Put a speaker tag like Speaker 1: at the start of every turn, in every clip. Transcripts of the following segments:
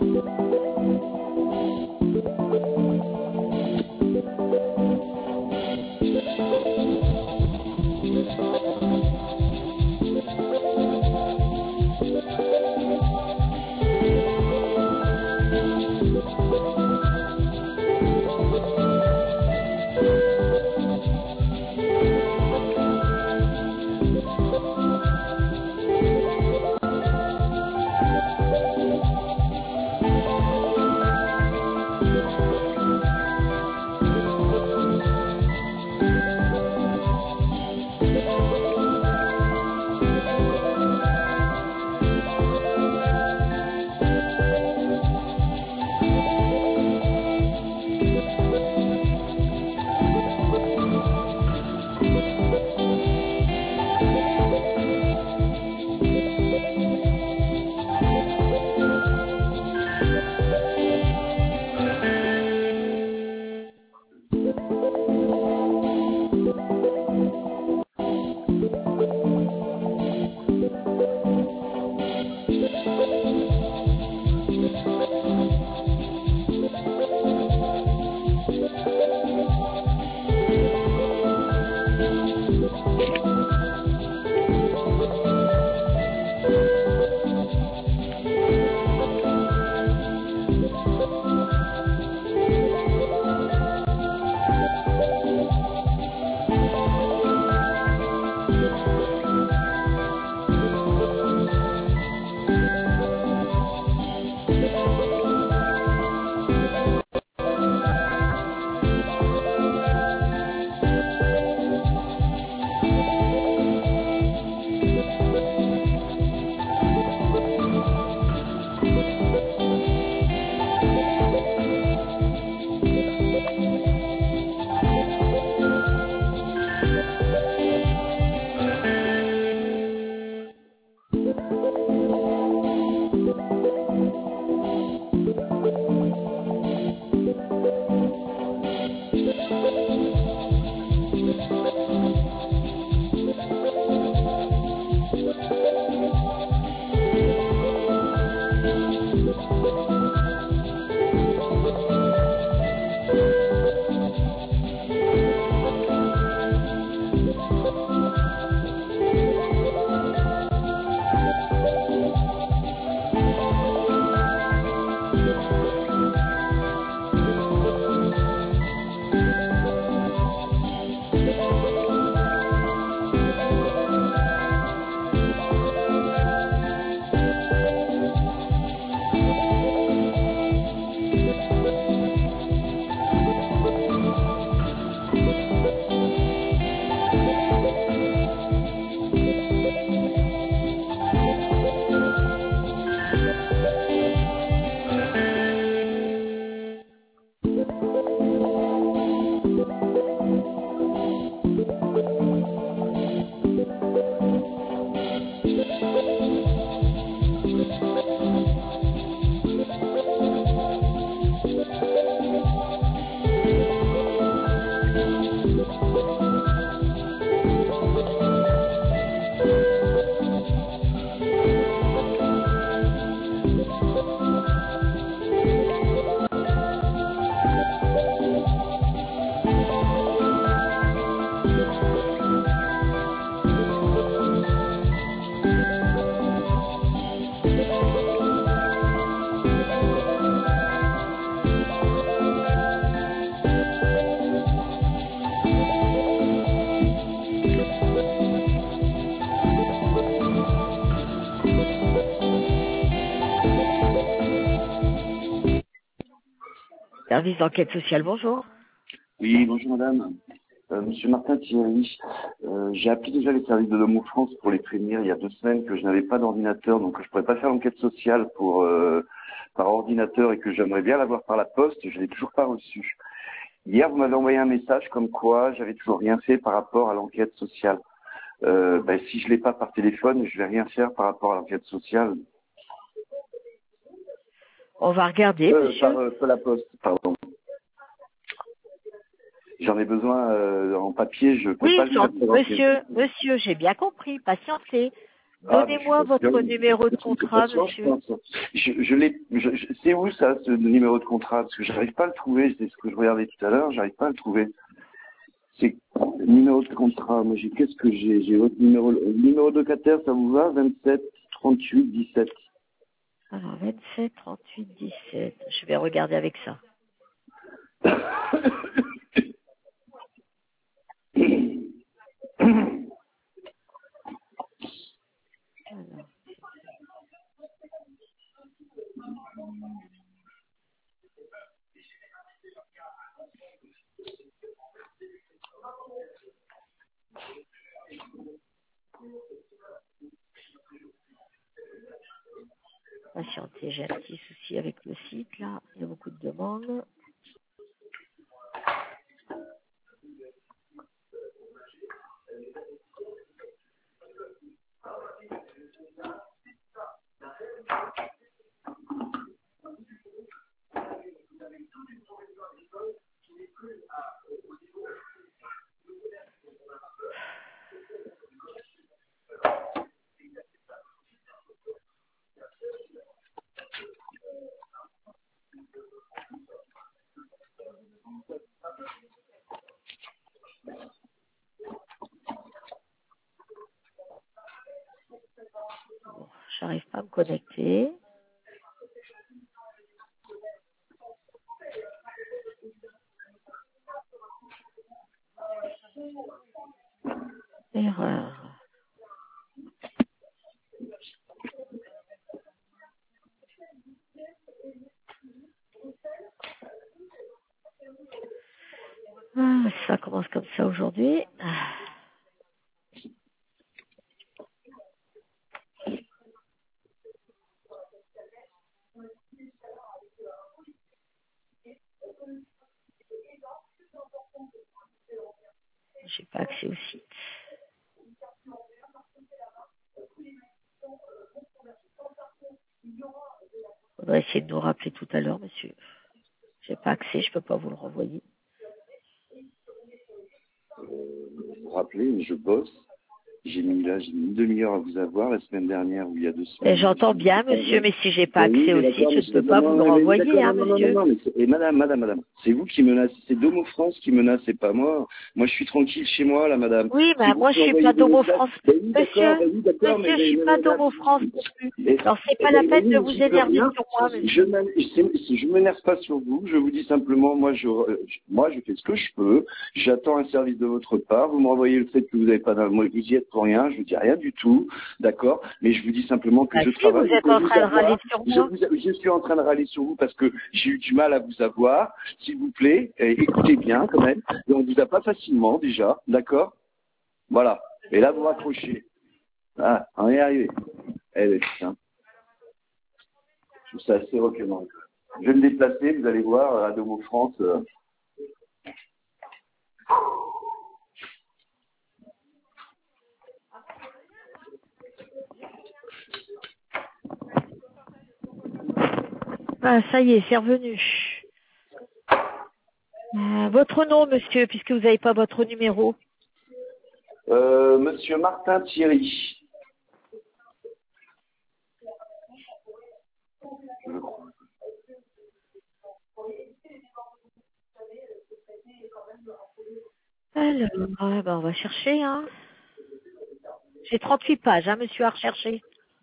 Speaker 1: Service d'enquête sociale, bonjour.
Speaker 2: Oui, bonjour madame. Monsieur Martin Thierry, j'ai appelé déjà les services de Domo France pour les prévenir il y a 2 semaines que je n'avais pas d'ordinateur, donc que je ne pourrais pas faire l'enquête sociale par ordinateur et que j'aimerais bien l'avoir par la poste. Je ne l'ai toujours pas reçu. Hier, vous m'avez envoyé un message comme quoi j'avais toujours rien fait par rapport à l'enquête sociale. Si je ne l'ai pas par téléphone, je ne vais rien faire par rapport à l'enquête sociale.
Speaker 1: On va regarder, monsieur.
Speaker 2: Par la poste, pardon. J'en ai besoin en papier, je peux pas le faire.
Speaker 1: Monsieur, j'ai bien compris, patientez. Donnez-moi votre numéro de contrat, monsieur.
Speaker 2: C'est où ça, ce numéro de contrat? Parce que j'arrive pas à le trouver, c'est ce que je regardais tout à l'heure, j'arrive pas à le trouver. C'est le numéro de contrat. Moi, qu'est-ce que j'ai? J'ai votre numéro, le numéro de locataire, ça vous va? 27 38 17.
Speaker 1: Alors, 27 38 17. Je vais regarder avec ça. Alors. Patientez, j'ai un petit souci avec le site là. Il y a beaucoup de demandes. Bon, j'arrive pas à me connecter. Erreur. Ah, ça commence comme ça aujourd'hui. J'ai pas accès au site. Faudrait essayer de nous rappeler tout à l'heure, monsieur. J'ai pas accès, je peux pas vous le renvoyer.
Speaker 2: Vous rappelez, mais je bosse. J'ai mis une demi-heure à vous avoir la semaine dernière ou il y a 2 semaines.
Speaker 1: Et j'entends bien, monsieur, mais si j'ai pas accès au site, je ne peux pas vous le renvoyer, hein, monsieur.
Speaker 2: Non, et madame, c'est vous qui menacez, c'est Domo France qui menace, c'est pas moi. Moi, je suis tranquille chez moi, là, madame.
Speaker 1: Oui, mais moi, je suis pas Domo France. Monsieur, je suis pas Domo France non plus. Alors, c'est pas la peine de vous énerver sur moi, monsieur.
Speaker 2: Je m'énerve pas sur vous, je vous dis simplement, moi, je fais ce que je peux. J'attends un service de votre part. Vous me renvoyez le fait que vous n'avez pas moi, vous y êtes pour rien, je vous dis rien du tout, d'accord? Mais je vous dis simplement que je travaille.
Speaker 1: Vous êtes en train de râler sur moi.
Speaker 2: Je suis en train de râler sur vous parce que j'ai eu du mal à vous avoir. S'il vous plaît, écoutez bien quand même. Et on vous a pas facilement déjà, d'accord? Voilà. Et là, vous raccrochez. Ah, on est arrivé. Eh oui, putain. Je trouve ça assez recueillant. Je vais me déplacer, vous allez voir, à Domo France.
Speaker 1: Ah, ça y est, c'est revenu. Votre nom, monsieur, puisque vous n'avez pas votre numéro.
Speaker 2: Monsieur Martin Thierry.
Speaker 1: Alors, on va chercher, hein. J'ai 38 pages, hein, monsieur, à rechercher.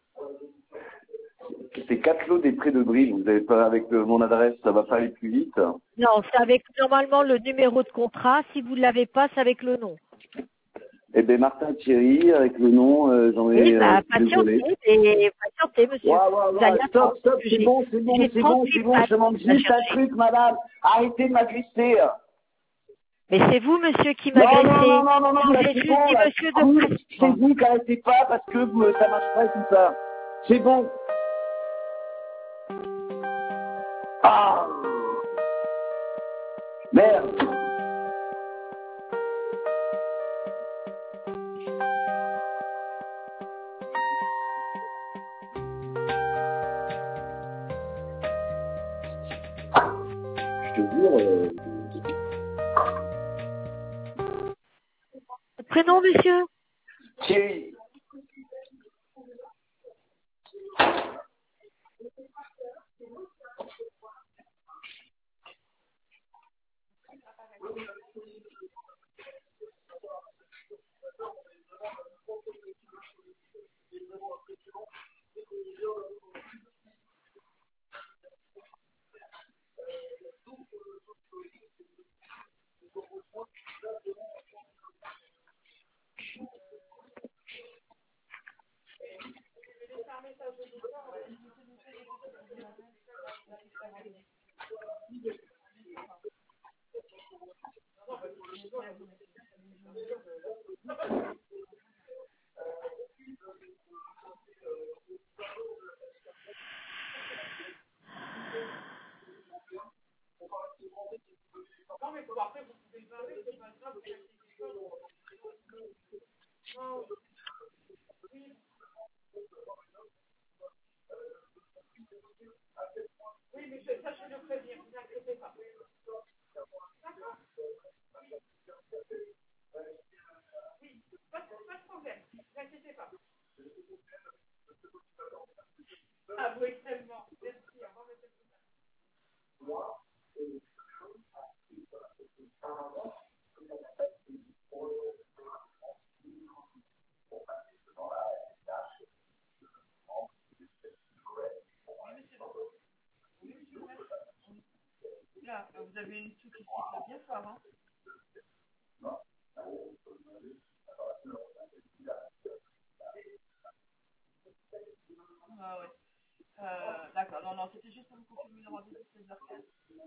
Speaker 2: C'est 4 lots des Prés de Brie. Vous n'avez pas avec mon adresse, ça va pas aller plus vite.
Speaker 1: Non, c'est avec normalement le numéro de contrat. Si vous ne l'avez pas, c'est avec le nom.
Speaker 2: Eh bien, Martin Thierry, avec le nom, j'en ai.
Speaker 1: Oui, patientez, monsieur.
Speaker 2: Stop, c'est bon, je demande juste un truc, madame. Arrêtez de m'agresser.
Speaker 1: Mais c'est vous, monsieur, qui m'agressez.
Speaker 2: Non,
Speaker 1: vous êtes juste dit, monsieur, de
Speaker 2: c'est vous qui arrêtez pas parce que ça marche pas tout ça. C'est bon. Ah merde. Je te jure.
Speaker 1: Prénom, monsieur?
Speaker 2: Thierry.
Speaker 3: Vous avez une soupe qui se bien fort, hein? Ah ouais. D'accord, non, c'était juste pour vous confirmer le rendez-vous de 16h15.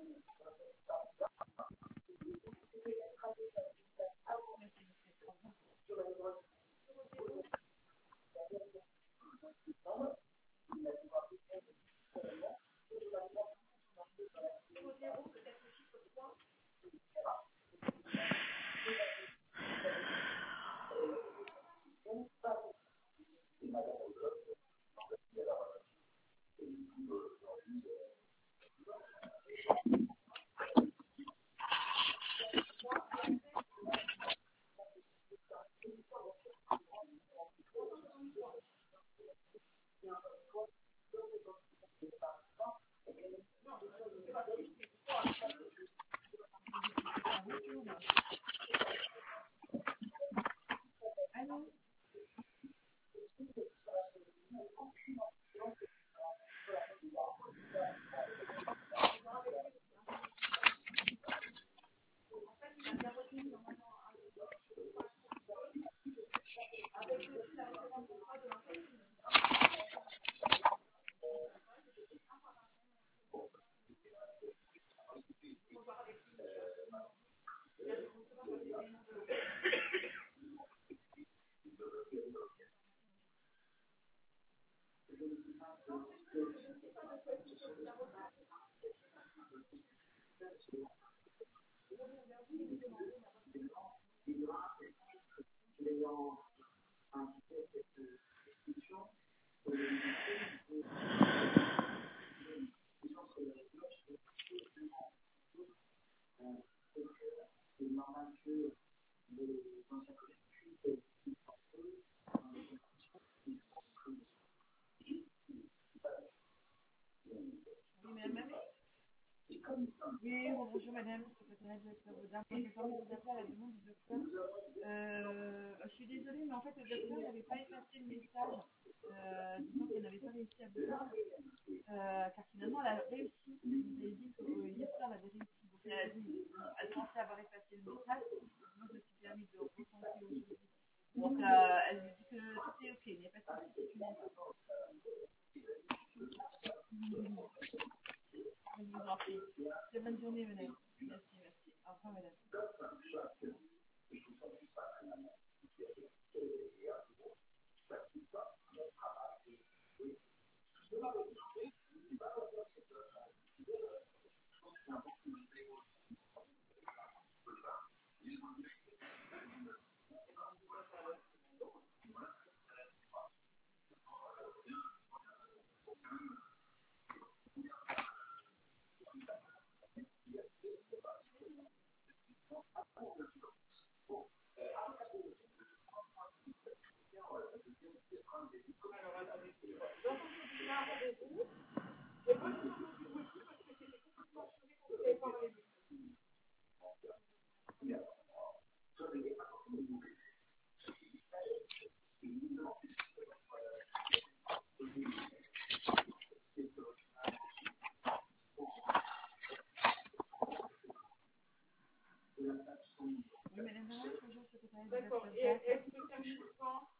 Speaker 3: Allô? Oui, bonjour madame, je suis désolée, mais en fait le docteur n'avait pas effacé le message, disant qu'elle n'avait pas réussi à vous joindre, car finalement elle a réussi, vous avez dit que hier soir elle avait réussi, donc elle pensait avoir effacé le message, moi je me suis permis de retenter aujourd'hui. Donc elle me dit que tout est ok, il n'y a pas de souci, je vous en prie. Très bonne journée madame. Merci. Au revoir madame. D'accord. Et est-ce que ça termine quand?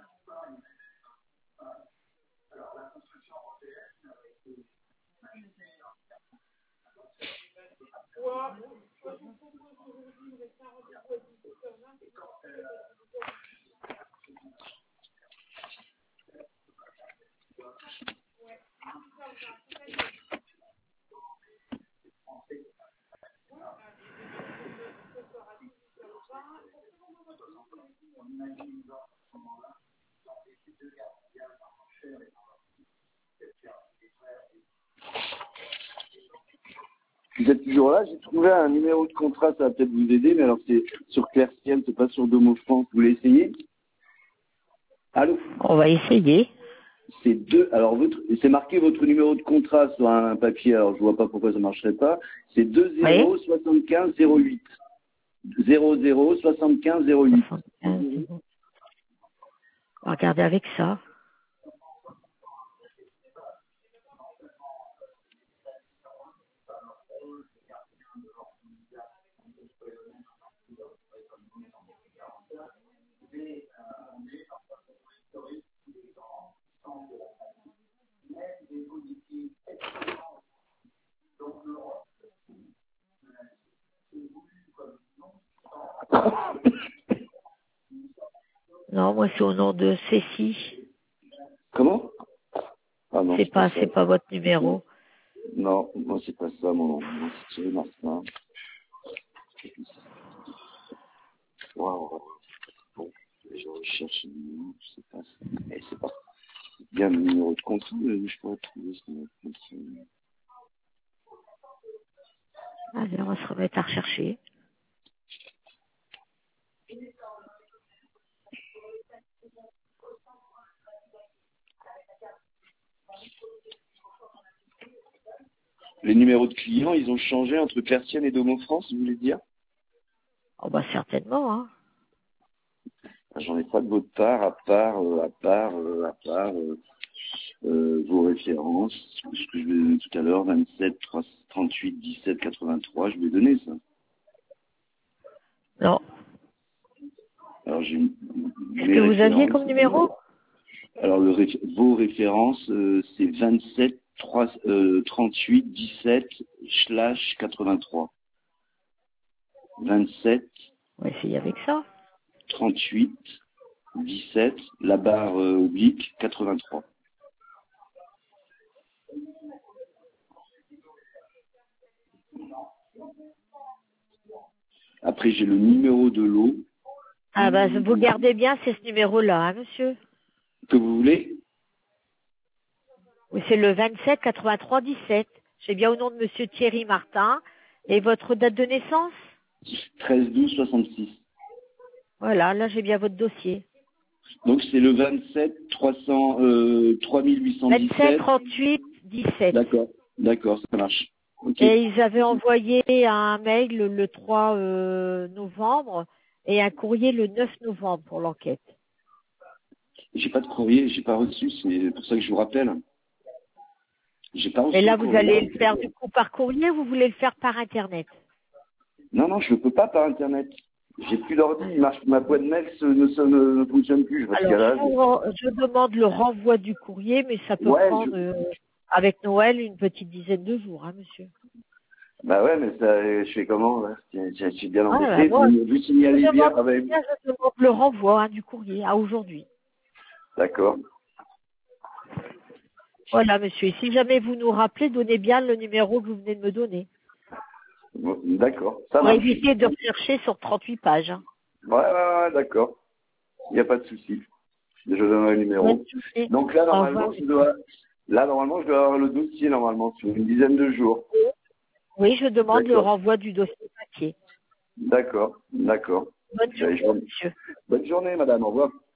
Speaker 3: Alors, la construction européenne,
Speaker 2: Vous êtes toujours là. J'ai trouvé un numéro de contrat, ça va peut-être vous aider, mais alors c'est sur Clairciel, c'est pas sur Domo France. Vous voulez essayer? Allô?
Speaker 1: On va essayer.
Speaker 2: C'est alors c'est marqué votre numéro de contrat sur un papier, alors je vois pas pourquoi ça marcherait pas. C'est 20 75 08. 00 75 08.
Speaker 1: 75. On va regarder avec ça. Non, moi c'est au nom de Cécile.
Speaker 2: Comment? Ah non.
Speaker 1: C'est pas votre numéro.
Speaker 2: Non, moi c'est pas ça, mon nom. Moi c'est Thierry Martin. Waouh. Bon, je recherche le numéro, je sais pas. Et c'est pas bien le numéro de contrat, mais je pourrais trouver ce numéro de contrat.
Speaker 1: Allez, on va se remettre à rechercher.
Speaker 2: Les numéros de clients, ils ont changé entre Clairciel et Domo France, vous voulez dire?
Speaker 1: Oh bah certainement, hein.
Speaker 2: J'en ai pas de votre part, à part vos références, ce que je vais donner tout à l'heure, 27, 38, 17, 83, je vais donner ça.
Speaker 1: Non.
Speaker 2: Alors j'ai
Speaker 1: Qu'est-ce que vous aviez comme numéro?
Speaker 2: Alors vos références, c'est 27, 38, 17, / 83. 27.
Speaker 1: On va essayer avec ça.
Speaker 2: 38, 17, la barre oblique, 83. Après, j'ai le numéro de l'eau.
Speaker 1: Ah bah vous gardez bien, c'est ce numéro-là, hein, monsieur?
Speaker 2: Que vous voulez?
Speaker 1: Oui, c'est le 27 83 17. J'ai bien au nom de monsieur Thierry Martin. Et votre date de naissance?
Speaker 2: 13 12 66.
Speaker 1: Voilà, là j'ai bien votre dossier.
Speaker 2: Donc c'est le 27 3817.
Speaker 1: 27 38 17.
Speaker 2: D'accord, ça marche. Okay.
Speaker 1: Et ils avaient envoyé un mail le 3 novembre et un courrier le 9 novembre pour l'enquête.
Speaker 2: J'ai pas de courrier, j'ai pas reçu, c'est pour ça que je vous rappelle. J'ai pas reçu.
Speaker 1: Et là vous allez le faire du coup par courrier ou vous voulez le faire par internet?
Speaker 2: Non, je ne peux pas par internet. J'ai plus l'ordi, ma boîte mail ne fonctionne plus.
Speaker 1: Alors, je demande le renvoi du courrier, mais ça peut prendre, avec Noël, une petite dizaine de jours, hein, monsieur.
Speaker 2: Bah ouais, mais ça, je fais comment là? Je suis bien embêté.
Speaker 1: Ah, moi,
Speaker 2: vous signalez bien.
Speaker 1: Je demande le renvoi du courrier à aujourd'hui.
Speaker 2: D'accord.
Speaker 1: Voilà, monsieur. Et si jamais vous nous rappelez, donnez bien le numéro que vous venez de me donner.
Speaker 2: D'accord.
Speaker 1: Pour éviter de rechercher sur 38 pages. Hein.
Speaker 2: Ouais, d'accord. Il n'y a pas de souci. Je donnerai le numéro. Donc là, normalement, je dois avoir le dossier, normalement, sur une dizaine de jours.
Speaker 1: Oui, je demande le renvoi du dossier papier.
Speaker 2: D'accord.
Speaker 1: Bonne journée, monsieur.
Speaker 2: Bonne journée, madame. Au revoir.